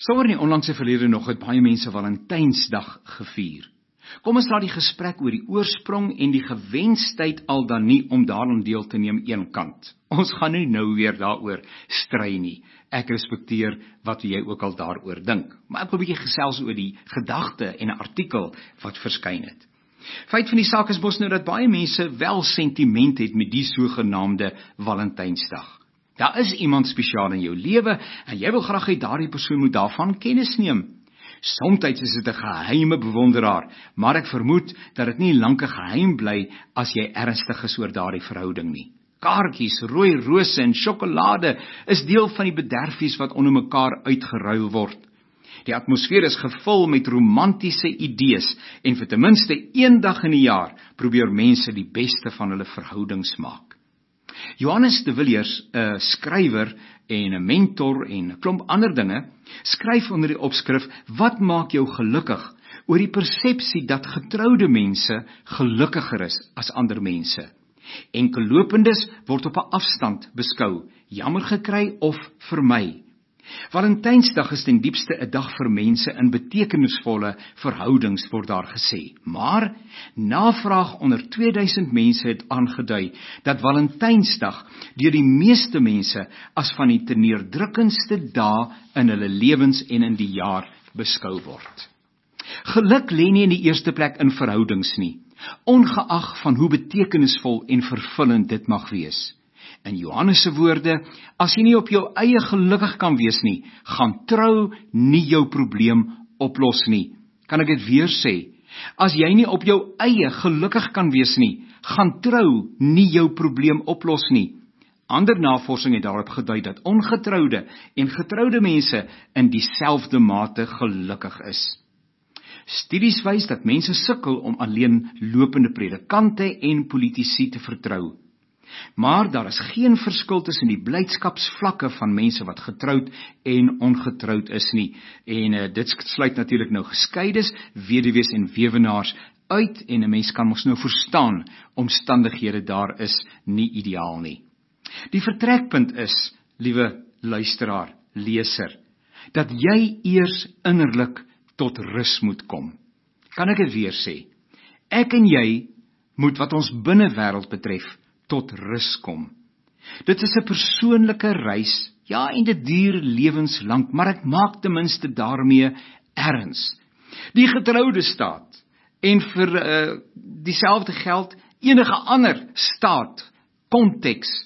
Sommer in die onlangse verlede nog het baie mense Valentynsdag gevier. Kom ons laat die gesprek oor die oorsprong en die gewenstheid al dan nie om daaraan deel te neem een kant. Ons gaan nie nou weer daaroor stry nie. Ek respekteer wat jy ook al daaroor dink. Maar ek wil 'n bietjie gesels oor die gedagte en 'n artikel wat verskyn het. Feit van die saak is mos nou dat baie mense wel sentiment het met die sogenaamde Valentynsdag. Daar is iemand spesiaal in jou lewe en jy wil graag hê daardie persoon moet daarvan kennis neem. Somtyds is dit 'n geheime bewonderaar, maar ek vermoed dat dit nie lank 'n geheim bly as jy ernstig is oor daardie verhouding nie. Kaartjies, rooi rose en sjokolade is deel van die bederfies wat onder mekaar uitgeruil word. Die atmosfeer is gevul met romantiese idees en vir ten minste een dag in die jaar probeer mense die beste van hulle verhoudings maak. Johannes de Villiers, 'n skrywer en 'n mentor en 'n klomp ander dinge, skryf onder die opskrif "Wat maak jou gelukkig?" oor die persepsie dat getroude mense gelukkiger is as ander mense. Enkellopendes word op 'n afstand beskou, jammer gekry of vermy. Valentynsdag is ten diepste 'n dag vir mense in betekenisvolle verhoudings, word daar gesê. Maar navraag onder 2000 mense het aangedui dat Valentynsdag deur die meeste mense as van die te neerdrukkendste dae in hulle lewens en in die jaar beskou word. Geluk lê nie in die eerste plek in verhoudings nie, ongeag van hoe betekenisvol en vervullend dit mag wees. In Johannes se woorde, as jy nie op jou eie gelukkig kan wees nie, gaan trou nie jou probleem oplos nie. Kan ek dit weer sê? As jy nie op jou eie gelukkig kan wees nie, gaan trou nie jou probleem oplos nie. Ander navorsing het daarop gedui dat ongetroude en getroude mense in dieselfde mate gelukkig is. Studies wys dat mense sukkel om alleen lopende predikante en politici te vertrou. Maar daar is geen verskil tussen die blydskapsvlakke van mense wat getroud en ongetroud is nie. En dit sluit natuurlik nou geskeides, weduwees en weewenaars uit, en 'n mens kan mos nou verstaan, omstandighede daar is nie ideaal nie. Die vertrekpunt is, liewe luisteraar, leser, dat jy eers innerlik tot rus moet kom. Kan ek dit weer sê? Ek en jy moet wat ons binnewêreld betref tot rus kom. Dit is 'n persoonlike reis, ja, en dit duur lewenslank, maar ek maak ten minste daarmee erns. Die getroude staat, en vir dieselfde geld enige ander staat, konteks,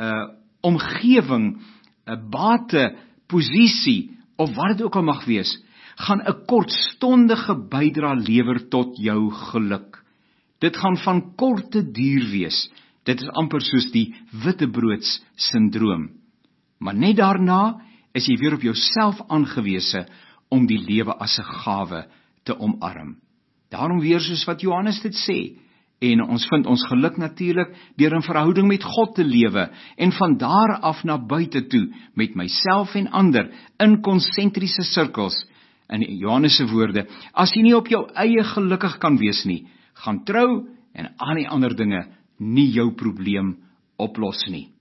omgewing, bate, posisie, of wat dit ook al mag wees, gaan 'n kortstondige bydra lewer tot jou geluk. Dit gaan van korte duur wees. Dit is amper soos die wittebroods syndroom. Maar net daarna is jy weer op jouself aangewese om die lewe as 'n gawe te omarm. Daarom weer soos wat Johannes dit sê, en ons vind ons geluk natuurlik deur in verhouding met God te lewe, en van daar af na buite toe, met myself en ander, in konsentriese sirkels. In Johannes se woorde, as jy nie op jou eie gelukkig kan wees nie, gaan trou en al die ander dinge nie jou probleem oplos nie.